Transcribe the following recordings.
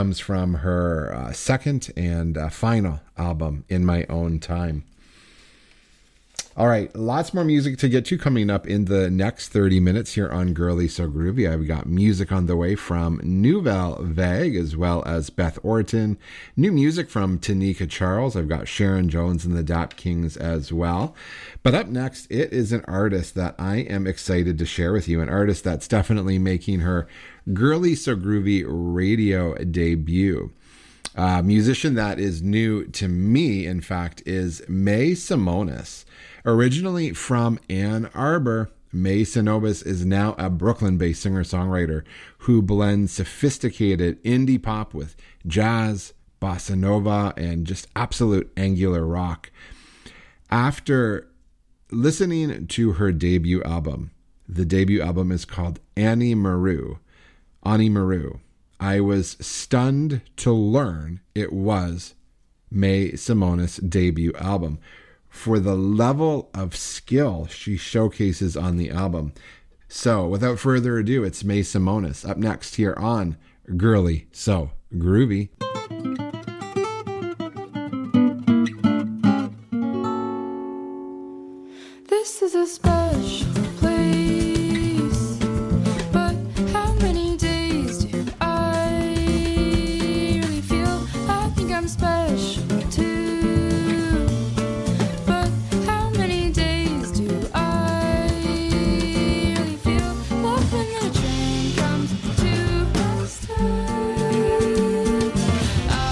comes from her second and final album, In My Own Time. All right, lots more music to get to coming up in the next 30 minutes here on Girly So Groovy. I've got music on the way from Nouvelle Vague as well as Beth Orton. New music from Tanika Charles. I've got Sharon Jones and the Dap Kings as well. But up next, it is an artist that I am excited to share with you. An artist that's definitely making her Girly So Groovy radio debut. A musician that is new to me, in fact, is May Simonis. Originally from Ann Arbor, May Simonis is now a Brooklyn-based singer-songwriter who blends sophisticated indie pop with jazz, bossa nova, and just absolute angular rock. After listening to her debut album, the debut album is called Ani Maru, I was stunned to learn it was May Simonis' debut album for the level of skill she showcases on the album. So without further ado, it's May Simonis up next here on Girly So Groovy. This is a special place, but how many days do I really feel? I think I'm special too, but how many days do I really feel? Love when the train comes to a stop.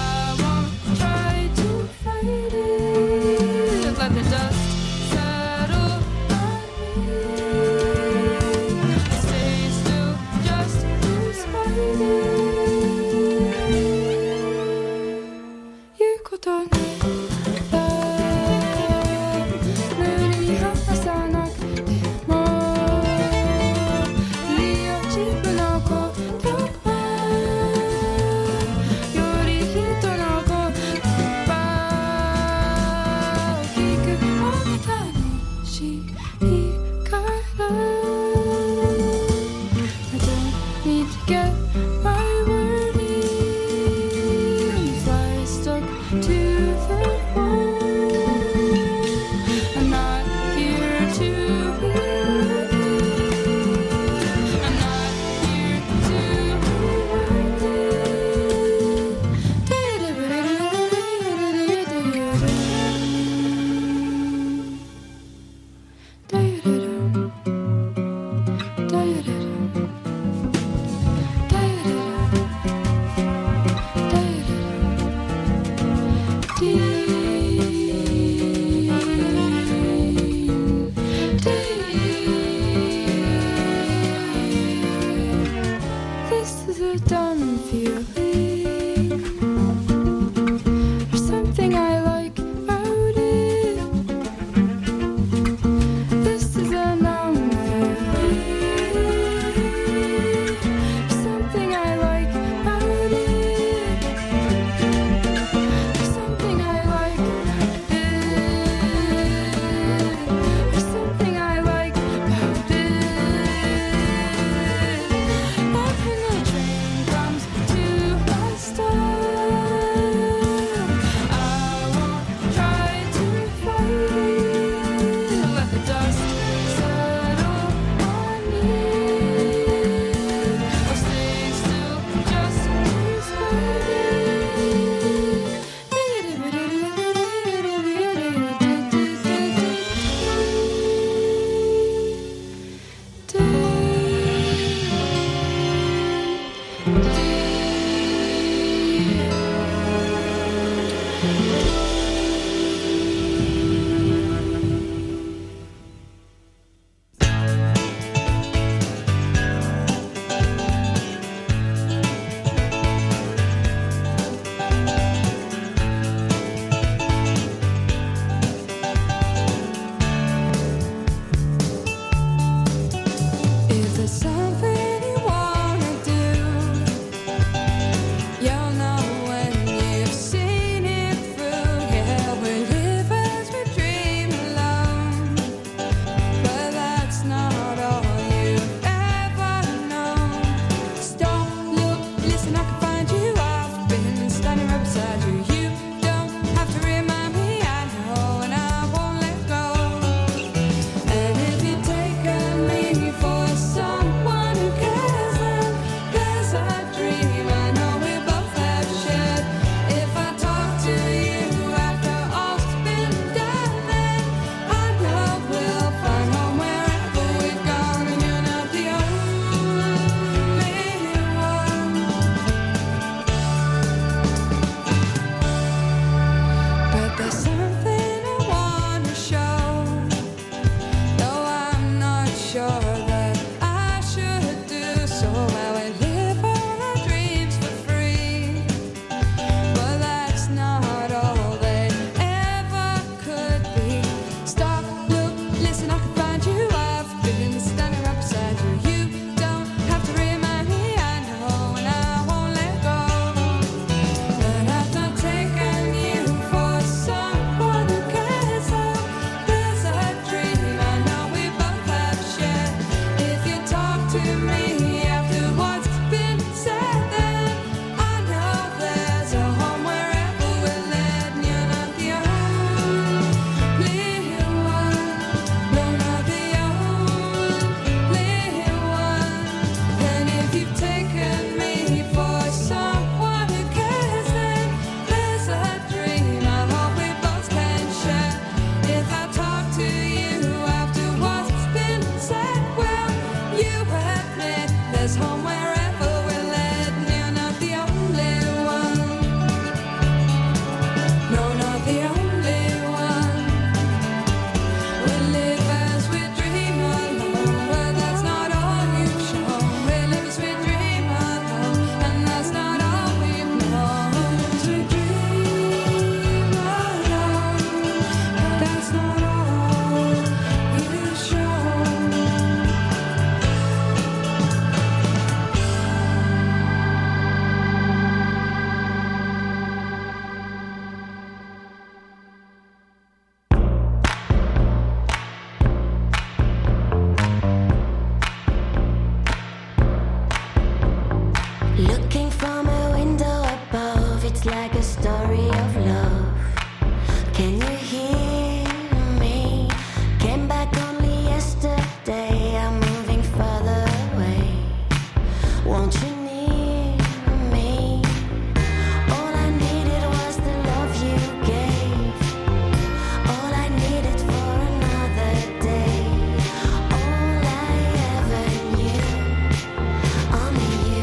story of love. Can you hear me? Came back only yesterday. I'm moving further away. Won't you near me? All I needed was the love you gave. All I needed for another day. All I ever knew. Only you.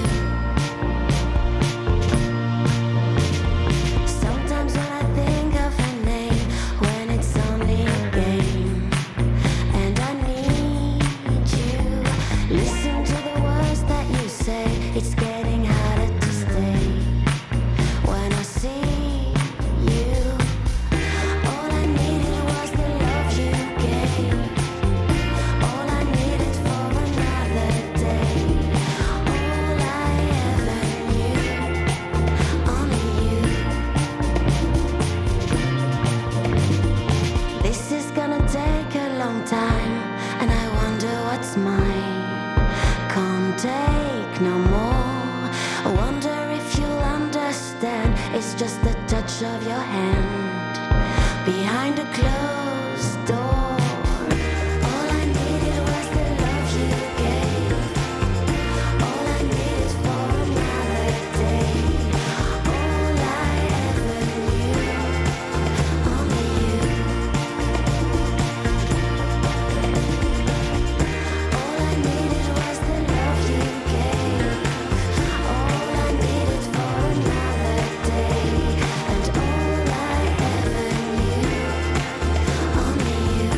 Sometimes when I think of her name, when it's only a game, and I need you. Listen to the words that you say. It's getting harder to stay. When I see you, all I needed was the love you gave. All I needed for another day. All I ever knew. Only you. This is gonna take a long time, and I wonder what's mine. Can't take no more. I wonder if you'll understand. It's just the touch of your hand behind a closed door. All I needed was the love you gave. All I needed for another day. All I ever knew. Only you. All I needed was the love you gave. All I needed for another day. And all I ever knew. Only you.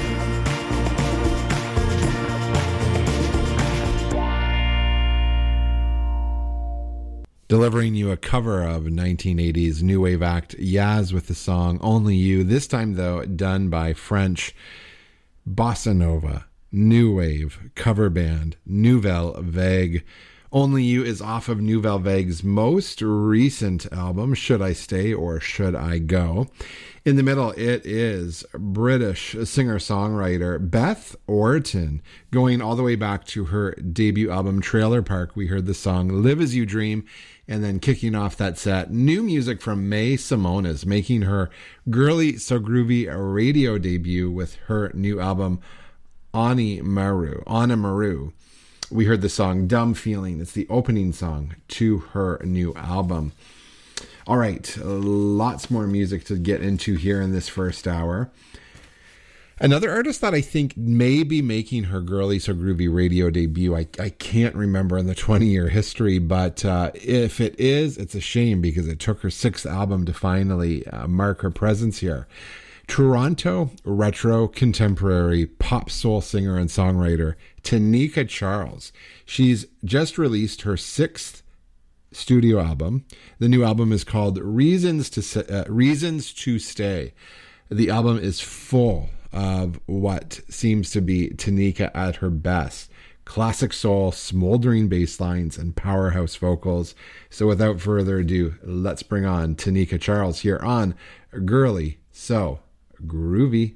Delivering you a cover of 1980s new wave act Yaz with the song Only You, this time though done by French bossa nova new wave cover band Nouvelle Vague. Only You is off of Nouvelle Vague's most recent album, Should I Stay or Should I Go? In the middle, it is British singer-songwriter Beth Orton, going all the way back to her debut album Trailer Park. We heard the song Live As You Dream, and then kicking off that set, new music from May Simonas, making her Girly So Groovy radio debut with her new album Ana Maru. We heard the song Dumb Feeling. It's the opening song to her new album. All right, lots more music to get into here in this first hour. Another artist that I think may be making her Girly So Groovy radio debut, I can't remember in the 20-year history, but if it is, it's a shame because it took her 6th album to finally mark her presence here. Toronto retro contemporary pop soul singer and songwriter Tanika Charles. She's just released her 6th studio album. The new album is called Reasons to Stay. The album is full of what seems to be Tanika at her best. Classic soul, smoldering bass lines, and powerhouse vocals. So without further ado, let's bring on Tanika Charles here on Girly So Groovy.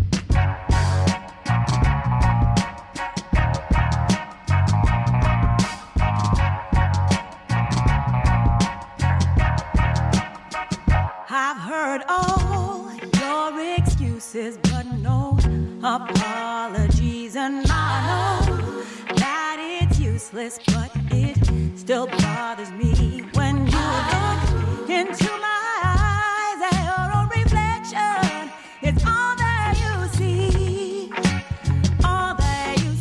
I've heard all your excuses, but no apologies. And I know that it's useless, but it still bothers me when you look into my eyes and your own reflection. It's all that you see, all that you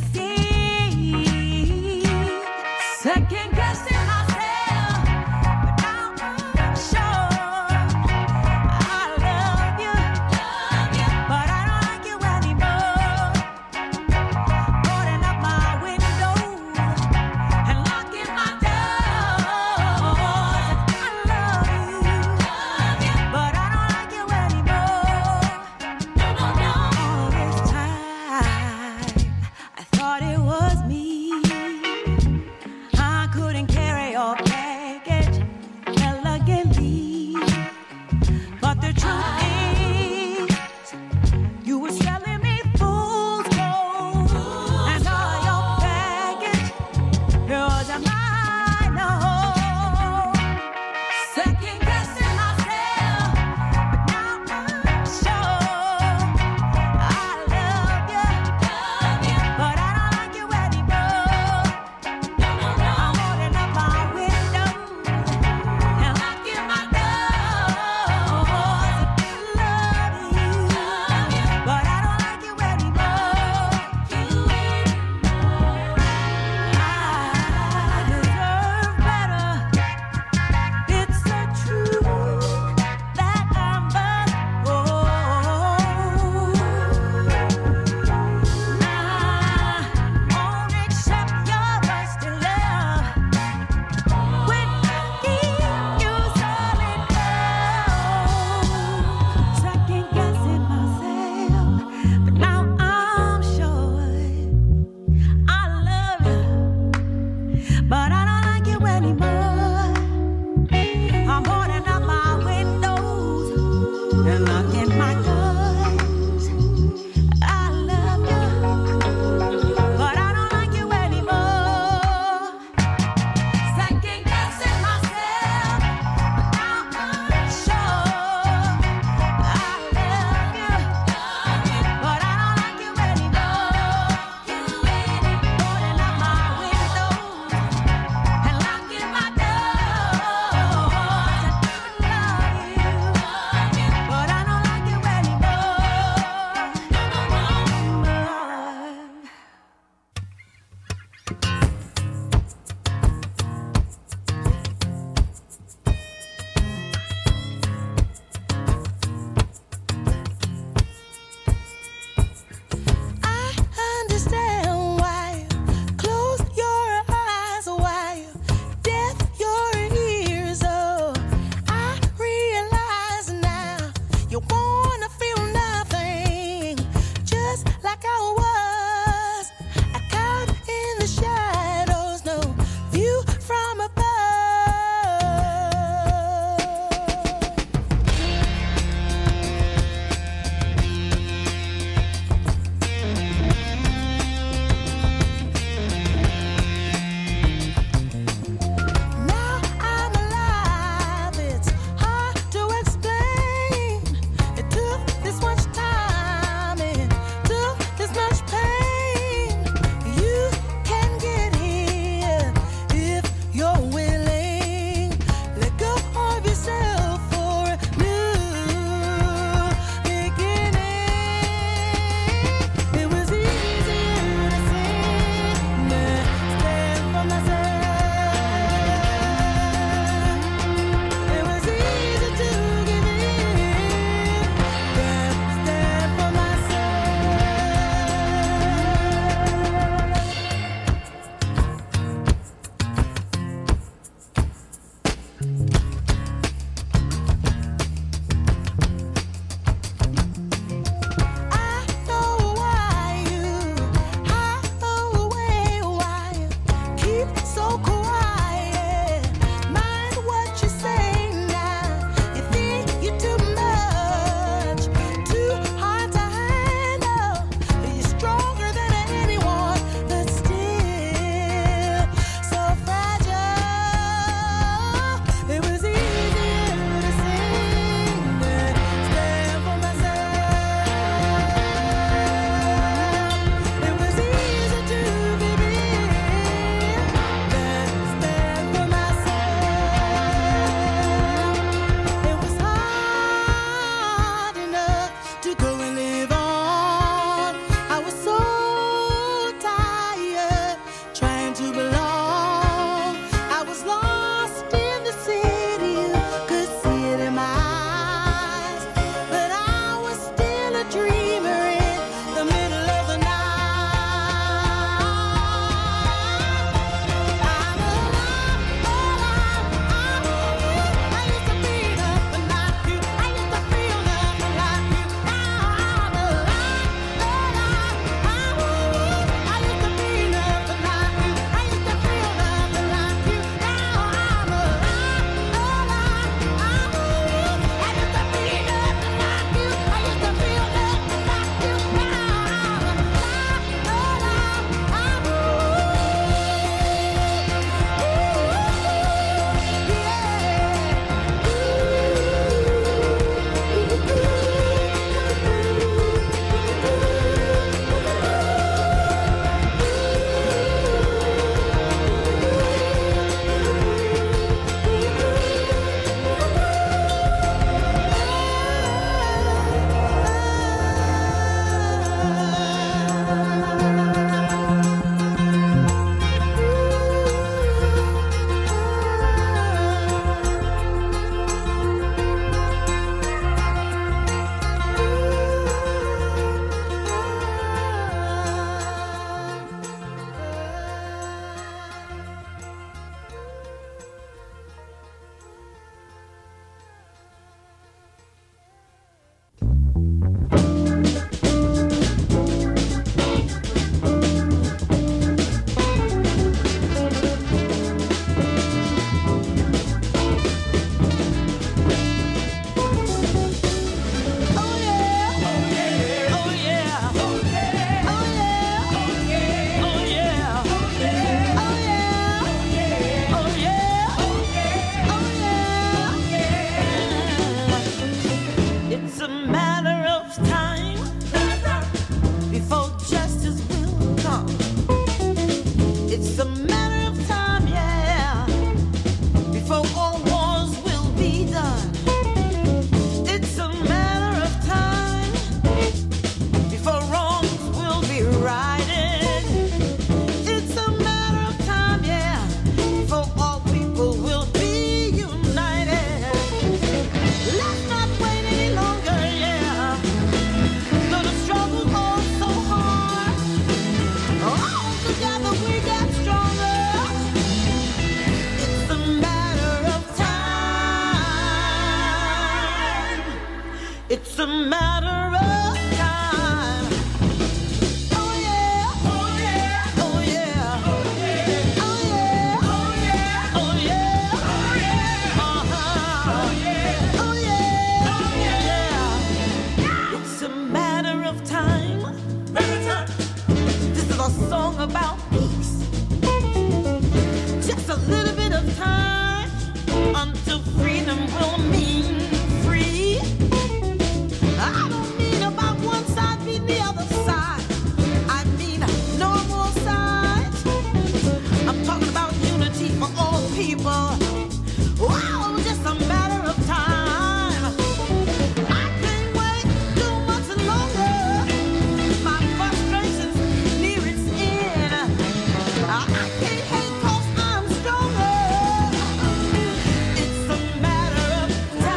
see. Second guessing myself, but now I'm sure I love you, but I don't like you anymore. Boarding up my windows and locking my doors. I love you, but I don't like you anymore. All this time, I thought it was me. I couldn't carry your baggage elegantly, but the truth is, you were selling me fool's gold, and all your baggage, it wasn't mine, no. Second guessing myself, It's a matter of time. Oh yeah, oh yeah, oh yeah, oh yeah, oh yeah, oh yeah, oh yeah, oh yeah, uh-huh. Oh yeah, oh yeah, oh yeah. It's a matter of time. This is a song about peace. Just a little bit of time until freedom will mean free. I don't mean about one side being the other side. I mean no more sides. I'm talking about unity for all people. Wow, just a matter of time. I can't wait too much longer. My frustration's near its end. I can't hate 'cause I'm stronger. It's a matter of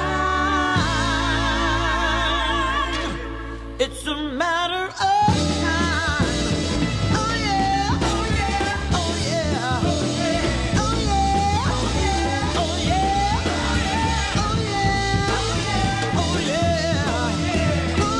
time. It's a matter of time. Oh yeah, oh yeah, oh yeah, oh yeah, oh yeah, oh yeah, oh yeah, oh yeah, oh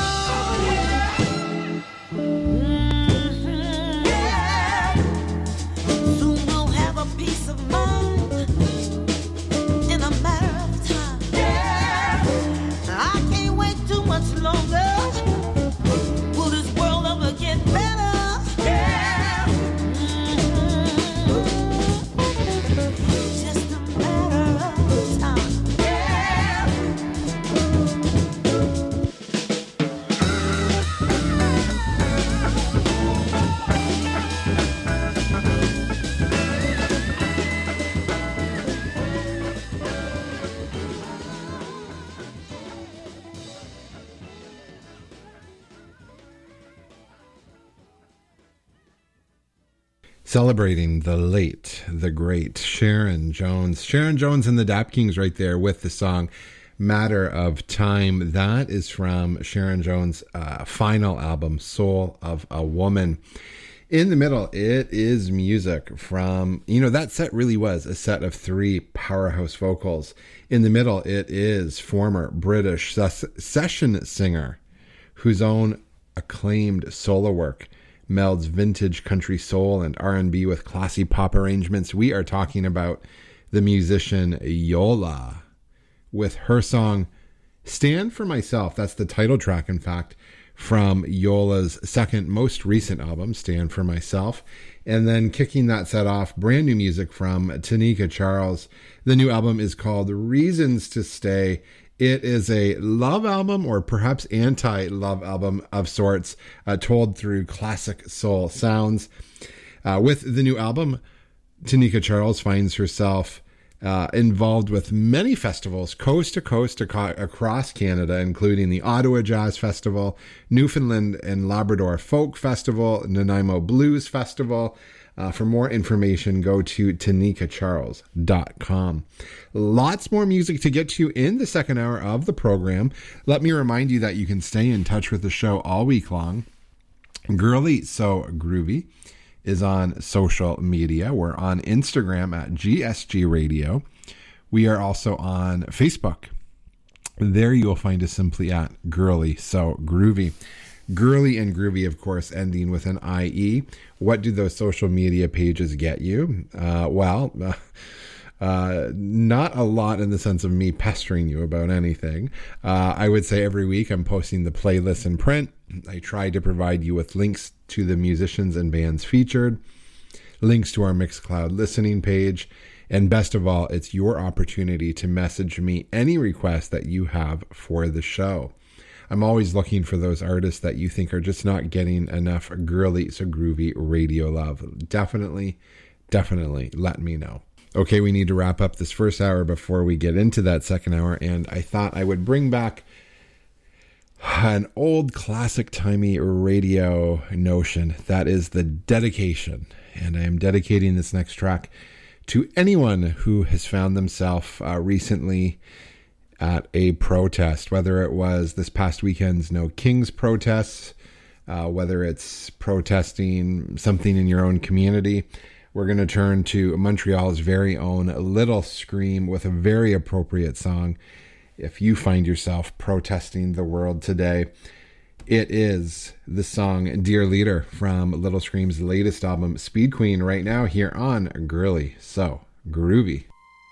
yeah. Soon we'll have a peace of mind in a matter of time. I can't wait too much longer. Will this world ever get better? Just a matter of time. Celebrating the late, the great Sharon Jones. Sharon Jones and the Dap Kings right there with the song Matter of Time. That is from Sharon Jones' final album, Soul of a Woman. In the middle, it is music from, that set really was a set of three powerhouse vocals. In the middle, it is former British session singer whose own acclaimed solo work melds vintage country soul and R&B with classy pop arrangements. We are talking about the musician Yola with her song Stand For Myself. That's the title track, in fact, from Yola's second most recent album, Stand For Myself. And then kicking that set off, brand new music from Tanika Charles. The new album is called Reasons to Stay. It is a love album, or perhaps anti-love album of sorts, told through classic soul sounds. With the new album, Tanika Charles finds herself involved with many festivals, coast to coast across Canada, including the Ottawa Jazz Festival, Newfoundland and Labrador Folk Festival, Nanaimo Blues Festival. For more information, go to tanikacharles.com. Lots more music to get to in the second hour of the program. Let me remind you that you can stay in touch with the show all week long. Girly So Groovy is on social media. We're on Instagram at GSG Radio. We are also on Facebook. There you'll find us simply at Girly So Groovy. Girly and groovy, of course, ending with an IE. What do those social media pages get you? Not a lot in the sense of me pestering you about anything. I would say every week I'm posting the playlists in print. I try to provide you with links to the musicians and bands featured, links to our Mixcloud listening page, and best of all, it's your opportunity to message me any request that you have for the show. I'm always looking for those artists that you think are just not getting enough Girly So Groovy radio love. Definitely let me know. Okay, we need to wrap up this first hour before we get into that second hour, and I thought I would bring back an old classic timey radio notion. That is the dedication. And I am dedicating this next track to anyone who has found themselves recently at a protest, whether it was this past weekend's No Kings protests, whether it's protesting something in your own community. We're going to turn to Montreal's very own Little Scream with a very appropriate song. if you find yourself protesting the world today. It is the song Dear Leader from Little Scream's latest album, Speed Queen, right now here on Girly So Groovy.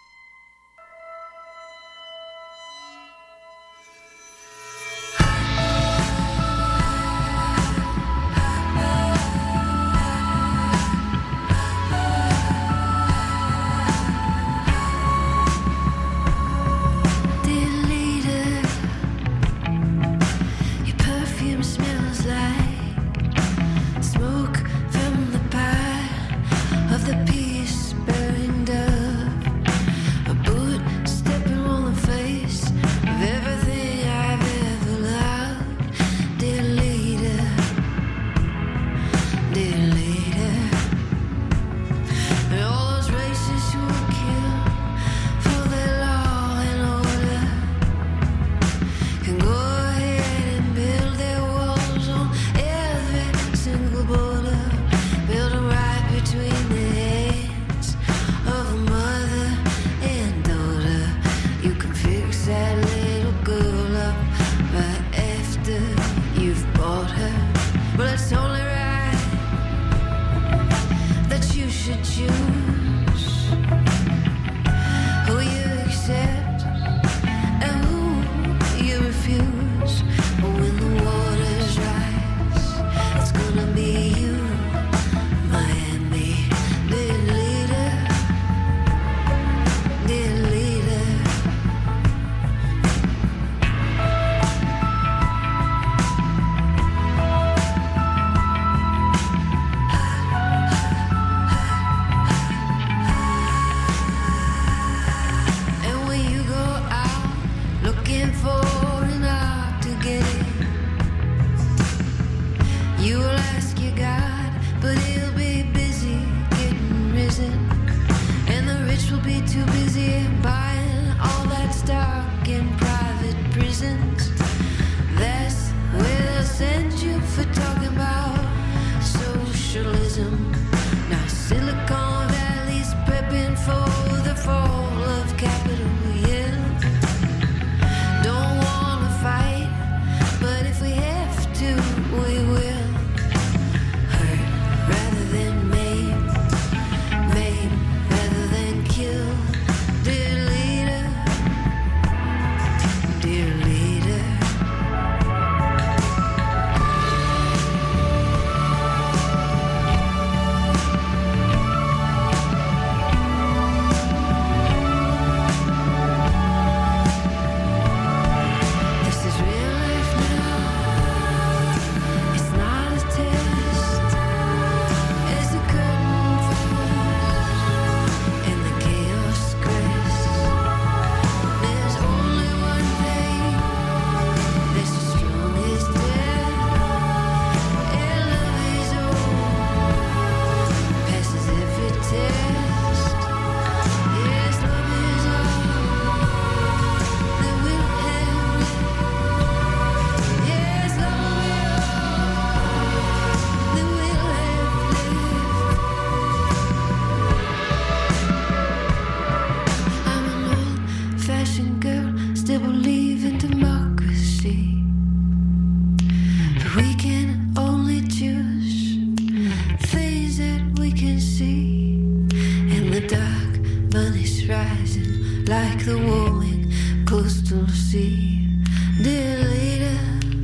Like the warming coastal sea. Dear leader,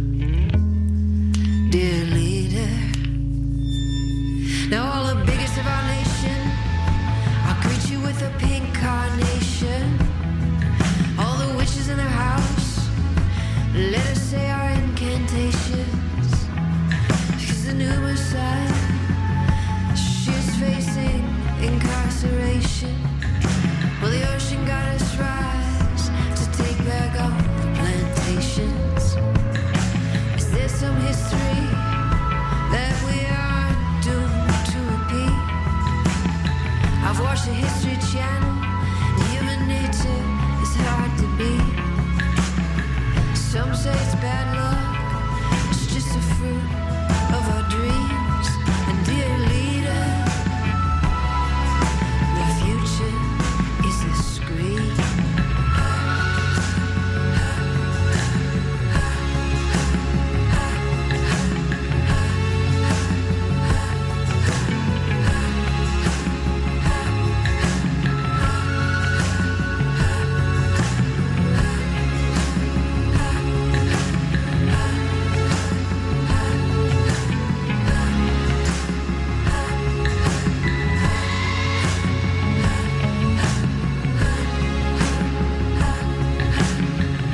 dear leader. Now all the biggest of our nation, I'll greet you with a pink carnation. All the witches in the house, let us say our incantations. Because the new Messiah, she's facing incarceration.